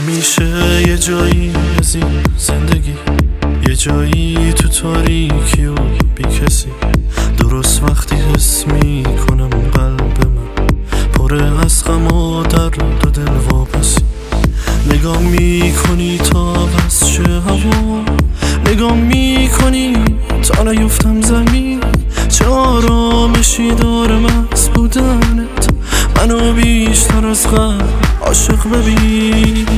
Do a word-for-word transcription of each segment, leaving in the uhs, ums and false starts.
همیشه یه جایی از این زندگی، یه جایی تو تاریکی و بی کسی، درست وقتی حس میکنم قلب من پره از غم و درد و دل واپسی. نگاه میکنی تا بس شه هوا، نگاه میکنی تا نیفتم زمین. چه آرامشی دارم از بودنت، منو بیشتر از قبل عاشق ببین.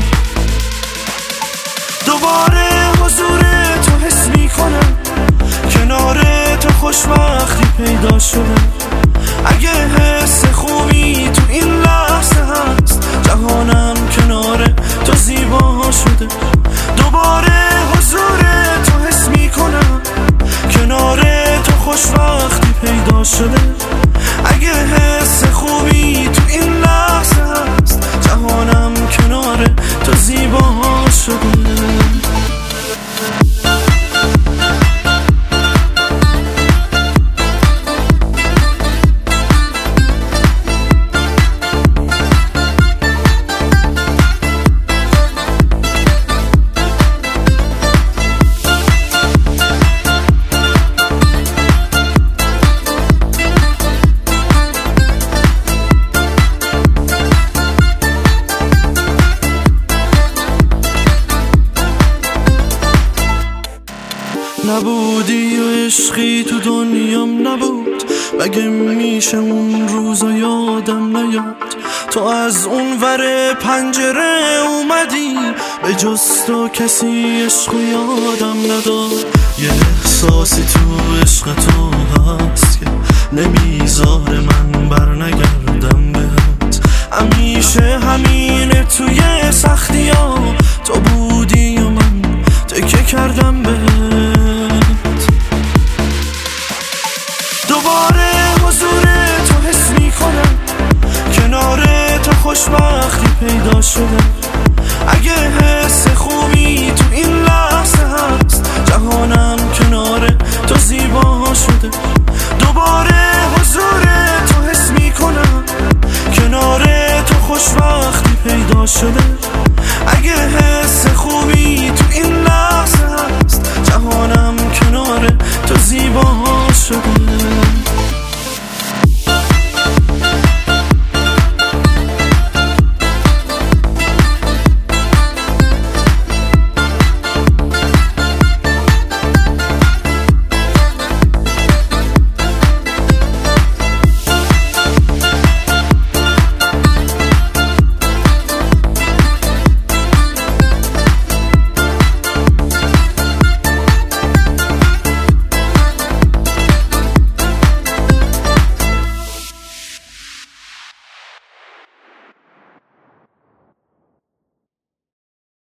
دوباره حضور تو حس میکنم، کنار تو خوشبختی پیدا شده. اگه حس خوبی تو این لحظه هست، جهانم کنار تو زیبا شده. دوباره حضور تو حس میکنم، کنار تو خوشبختی پیدا شده. اگه حس خوبی تو این لحظه هست، جهانم کنار تو زیبا شده. نبودی و عشقی تو دنیام نبود، مگه میشه اون روزا یادم نیاد؟ تو از اون ور پنجره اومدی، به جز تو کسی عشق و یادم نداد. یه احساسی تو عشق تو هست که نمیذاره من بر نگردم بهت. همیشه همینه توی سختی ها، تو بودی و من تکه کردم بهت. دوباره حضور تو حس میکنم، کنار تو خوشبختی پیدا شده. اگه حس خوبی تو این لحظه هست، جهانم کنار تو زیبا شده. دوباره حضور تو حس میکنم، کنار تو خوشبختی پیدا شده. اگه حس خوبی تو این لحظه هست، جهانم کنار تو زیبا شده.